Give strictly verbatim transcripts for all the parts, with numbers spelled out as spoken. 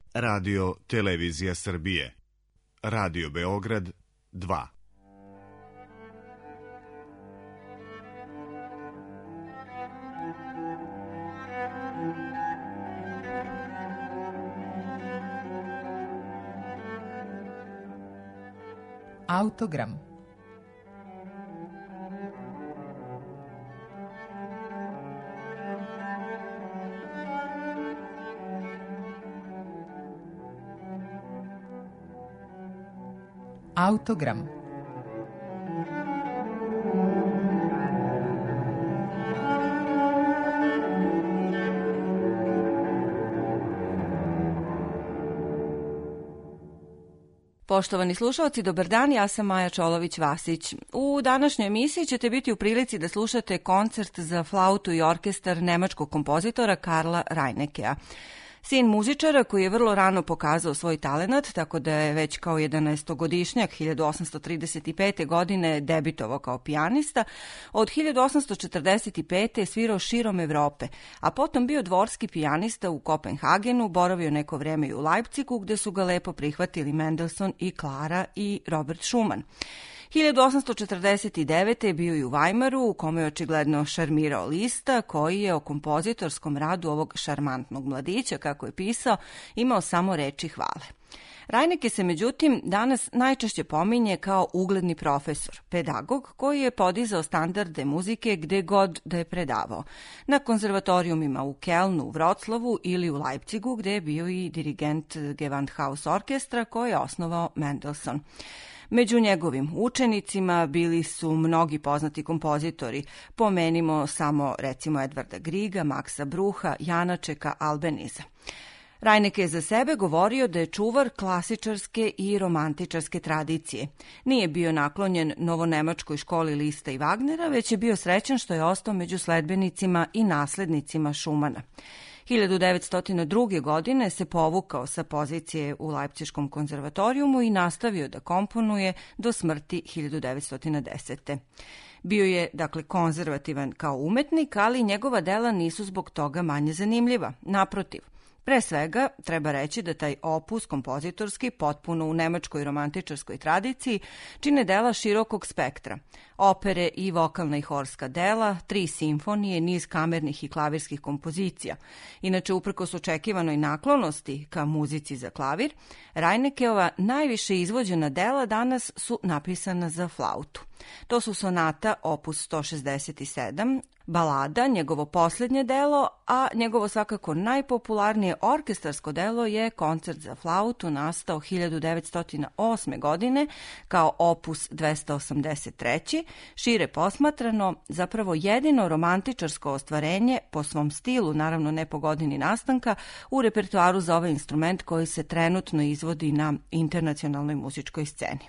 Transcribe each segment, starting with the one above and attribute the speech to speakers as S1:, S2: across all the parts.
S1: Radio Televizija Srbije. Radio Beograd dva.
S2: Autogram. Autogram.
S3: Poštovani slušalci, dobar dan, ja sam Maja Čolović-Vasić. U današnjoj emisiji ćete biti u prilici da slušate koncert za flautu i orkestar nemačkog kompozitora Karla Reinekea. Sin muzičara koji je vrlo rano pokazao svoj talenat, tako da je već kao jedanaestogodišnjak hiljadu osamsto trideset pete. godine debitovao kao pijanista, od hiljadu osamsto četrdeset pete. svirao širom Evrope, a potom bio dvorski pijanista u Kopenhagenu, boravio neko vreme i u Leipzigu, gde su ga lepo prihvatili Mendelssohn i Klara i Robert Schumann. hiljadu osamsto četrdeset devete. je bio i u Weimaru, u kome je očigledno šarmirao Lista, koji je o kompozitorskom radu ovog šarmantnog mladića, kako je pisao, imao samo reči hvale. Reineke se međutim danas najčešće pominje kao ugledni profesor, pedagog koji je podizao standarde muzike gde god da je predavao. Na konzervatorijumima u Kelnu, u Vroclavu ili u Leipzigu, gde je bio i dirigent Gewandhaus orkestra koji je osnovao Mendelssohn. Među njegovim učenicima bili su mnogi poznati kompozitori, pomenimo samo recimo Edvarda Griega, Maxa Brucha, Janačeka, Albeniza. Reineke je za sebe govorio da je čuvar klasičarske i romantičarske tradicije. Nije bio naklonjen novonemačkoj školi Lista i Wagnera, već je bio srećan što je ostao među sledbenicima i naslednicima Schumana. hiljadu devetsto druge. godine se povukao sa pozicije u Leipziškom konzervatorijumu i nastavio da komponuje do smrti hiljadu devetsto desete. Bio je, dakle, konzervativan kao umetnik, ali njegova dela nisu zbog toga manje zanimljiva. Naprotiv, pre svega, treba reći da taj opus kompozitorski, potpuno u nemačkoj romantičarskoj tradiciji, čine dela širokog spektra. Opere i vokalna i horska dela, tri simfonije, niz kamernih i klavirskih kompozicija. Inače, uprkos očekivanoj naklonosti ka muzici za klavir, Reinekeova najviše izvođena dela danas su napisana za flautu. To su sonata opus sto šezdeset sedam, balada, njegovo posljednje delo, a njegovo svakako najpopularnije orkestarsko delo je koncert za flautu, nastao hiljadu devetsto osme. godine kao opus dvesta osamdeset tri. Šire posmatrano, zapravo jedino romantičarsko ostvarenje po svom stilu, naravno ne po godini nastanka, u repertoaru za ovaj instrument koji se trenutno izvodi na internacionalnoj muzičkoj sceni.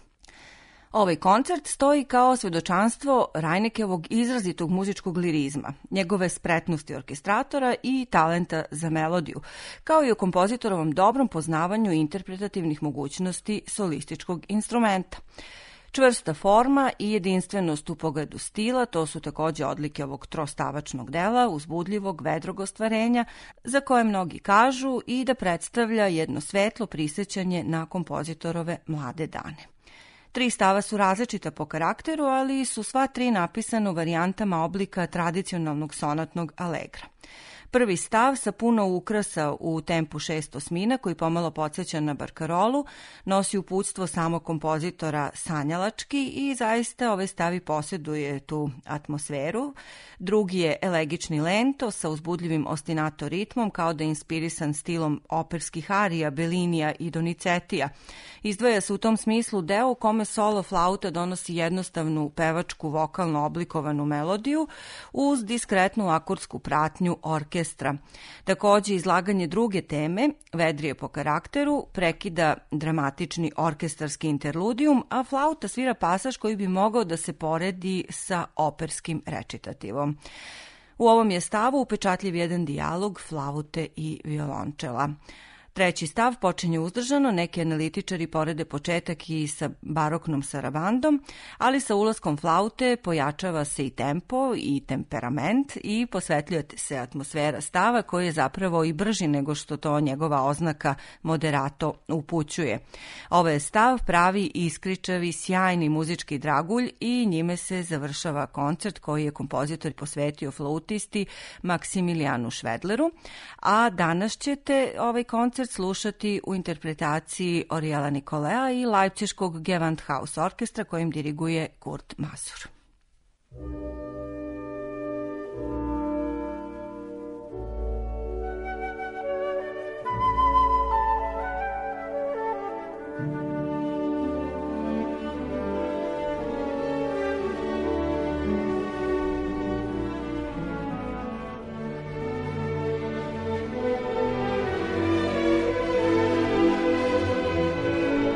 S3: Ovaj koncert stoji kao svedočanstvo Reinekeovog izrazitog muzičkog lirizma, njegove spretnosti orkestratora i talenta za melodiju, kao i o kompozitorovom dobrom poznavanju interpretativnih mogućnosti solističkog instrumenta. Čvrsta forma i jedinstvenost u pogledu stila, to su takođe odlike ovog trostavačnog dela, uzbudljivog, vedrog ostvarenja, za koje mnogi kažu i da predstavlja jedno svetlo prisjećanje na kompozitorove mlade dane. Tri stava su različita po karakteru, ali su sva tri napisana u varijantama oblika tradicionalnog sonatnog alegra. Prvi stav sa puno ukrasa u tempu šest osmina, koji pomalo podsjeća na barkarolu, nosi uputstvo samog kompozitora sanjalački i zaista ovaj stavi posjeduje tu atmosferu. Drugi je elegični lento sa uzbudljivim ostinato ritmom, kao da je inspirisan stilom operskih arija, Bellinija i Donizetija. Izdvaja se u tom smislu deo u kome solo flauta donosi jednostavnu pevačku vokalno oblikovanu melodiju uz diskretnu akordsku pratnju orkestra. Takođe, izlaganje druge teme, vedrije po karakteru, prekida dramatični orkestarski interludijum, a flauta svira pasaž koji bi mogao da se poredi sa operskim recitativom. U ovom je stavu upečatljiv jedan dijalog flaute i violončela. Treći stav počinje uzdržano, neki analitičari porede početak i sa baroknom sarabandom, ali sa ulaskom flaute pojačava se i tempo i temperament i posvetljuje se atmosfera stava koji je zapravo i brži nego što to njegova oznaka moderato upućuje. Ovo je stav pravi, iskričavi, sjajni muzički dragulj i njime se završava koncert koji je kompozitor posvetio flautisti Maksimilijanu Švedleru, a danas ćete ovaj koncert slušati u interpretaciji Oriela Nikolea i Leipziškog Gewandhaus orkestra kojim diriguje Kurt Masur.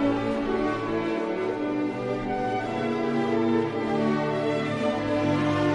S2: Thank you.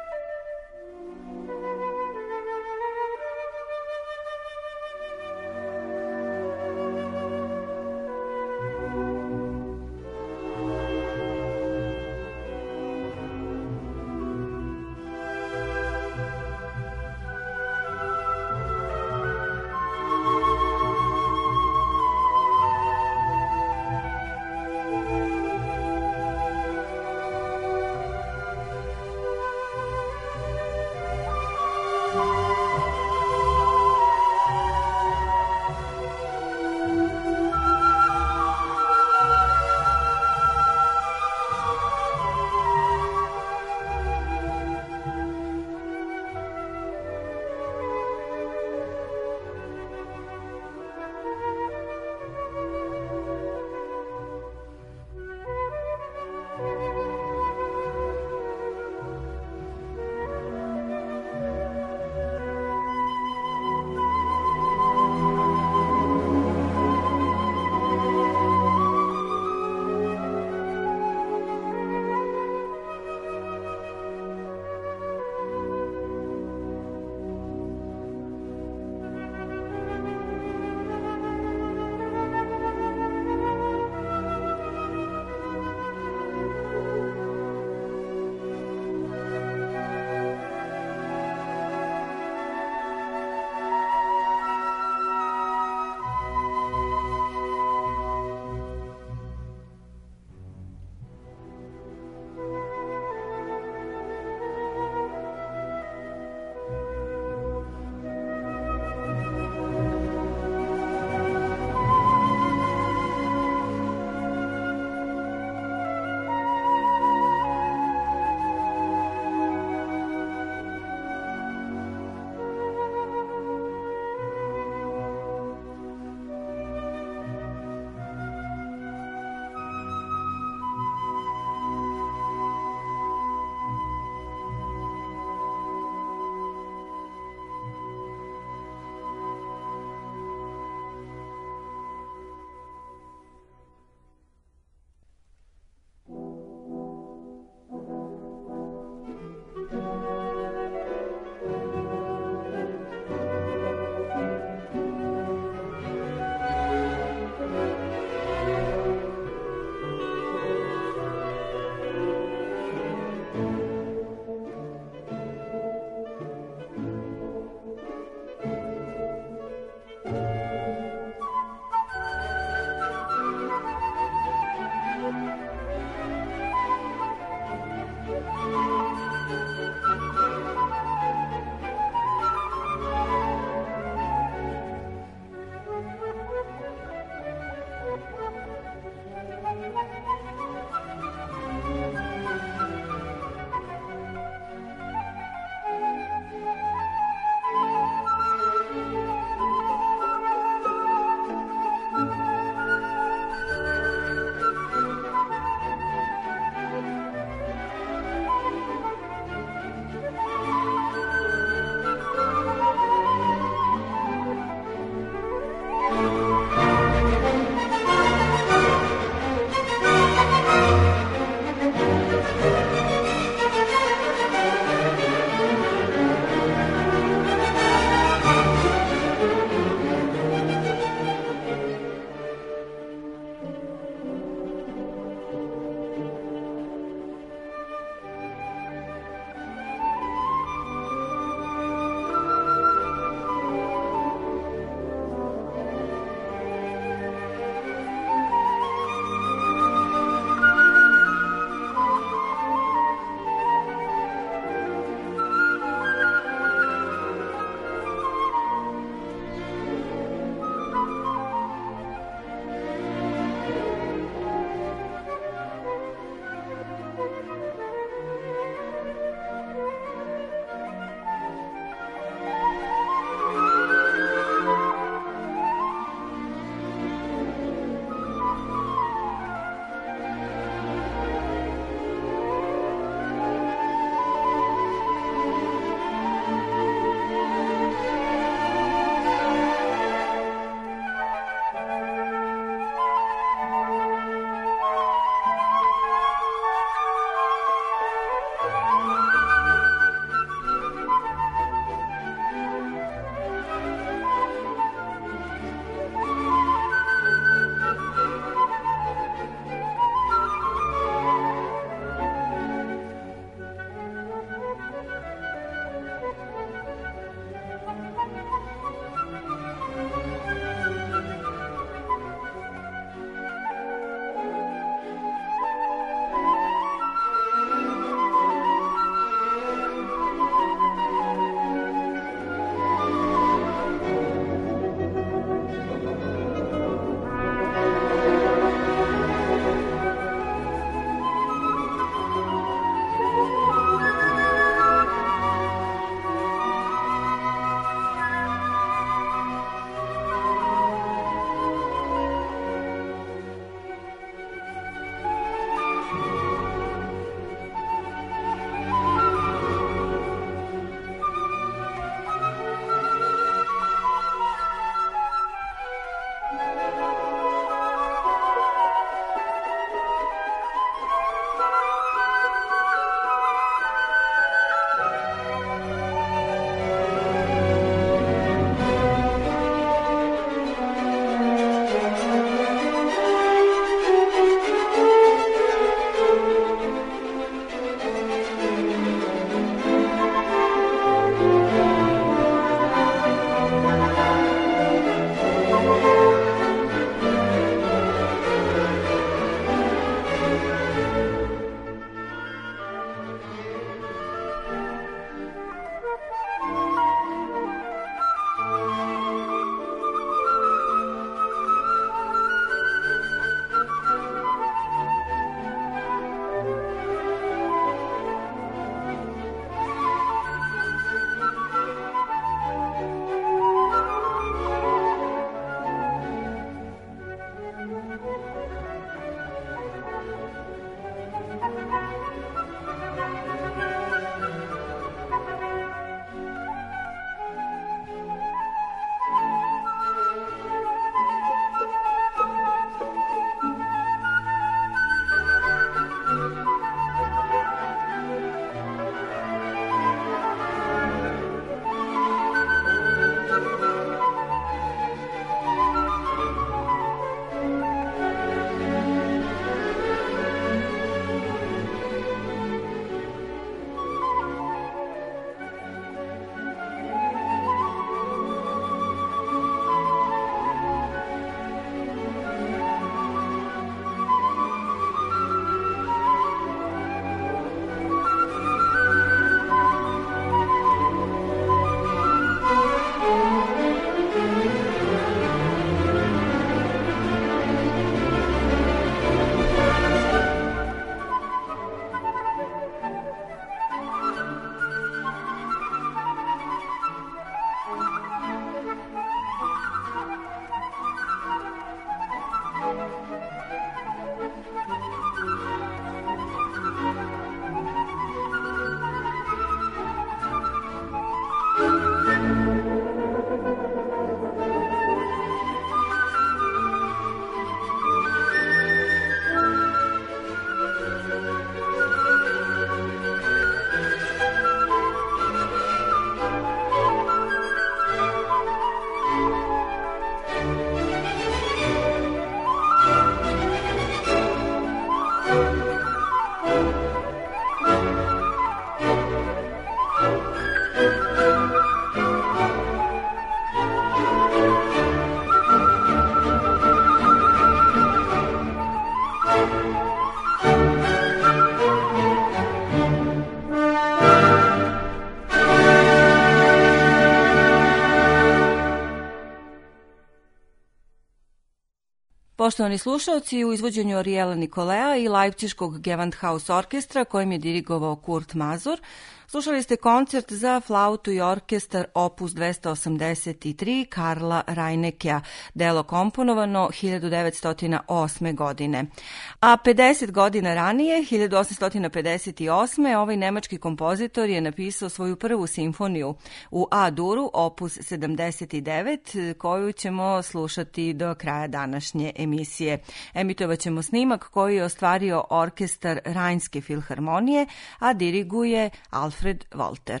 S3: Poštovani slušalci, u izvođenju Ariela Nikolea i Leipziškog Gewandhaus orkestra kojim je dirigovao Kurt Mazur, slušali ste koncert za flautu i orkestar opus dvesta osamdeset tri Karla Reinekea, delo komponovano hiljadu devetsto osme. godine. A pedeset godina ranije, hiljadu osamsto pedeset osme. ovaj nemački kompozitor je napisao svoju prvu simfoniju u A-duru, opus sedamdeset devet, koju ćemo slušati do kraja današnje emisije. Emitovat ćemo snimak koji je ostvario orkestar Rajnske filharmonije, a diriguje Alfred Walter.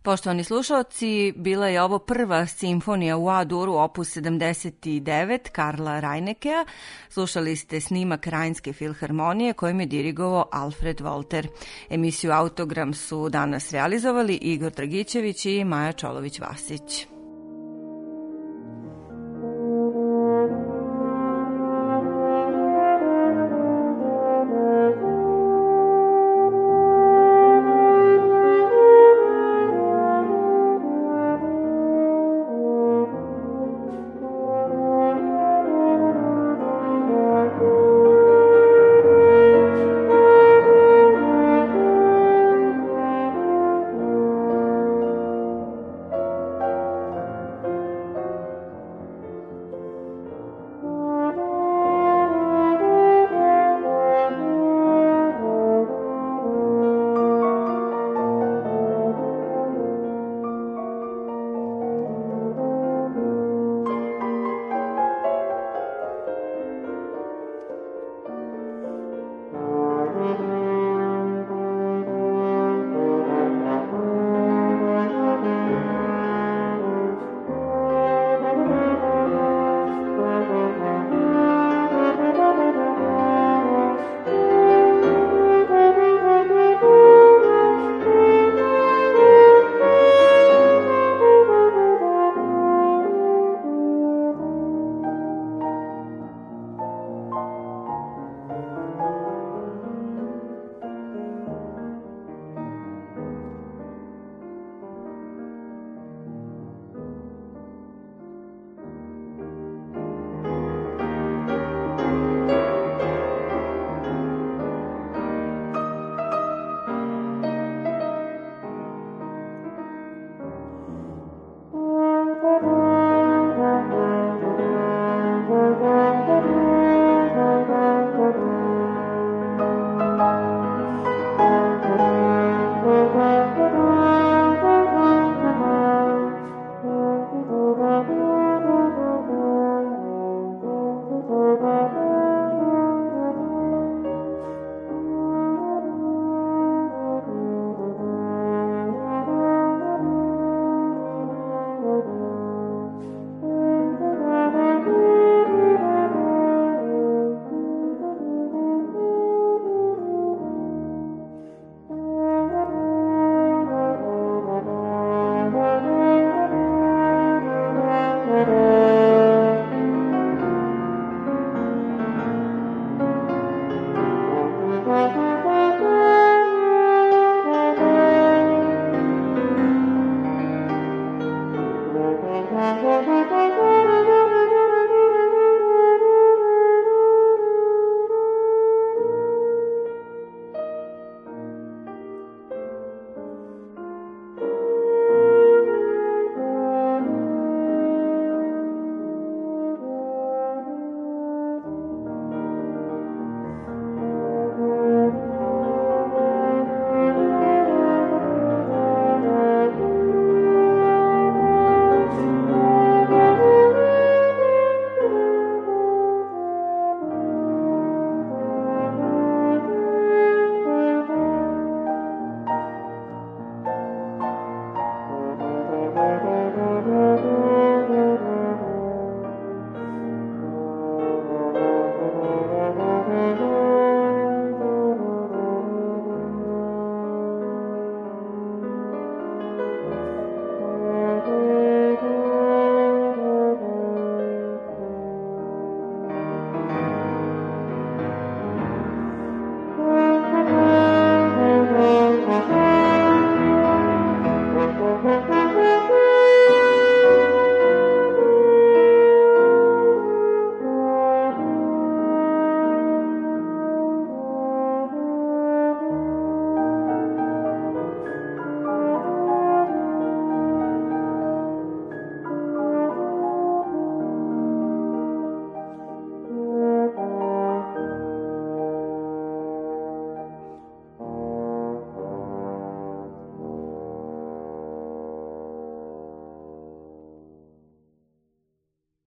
S3: Poštovani slušalci, bila je ovo prva simfonija u A-duru opus sedamdeset devet Karla Reinekea. Slušali ste snimak Rajnske filharmonije kojim je dirigovao Alfred Wolter. Emisiju Autogram su danas realizovali Igor Dragićević i Maja Čolović-Vasić.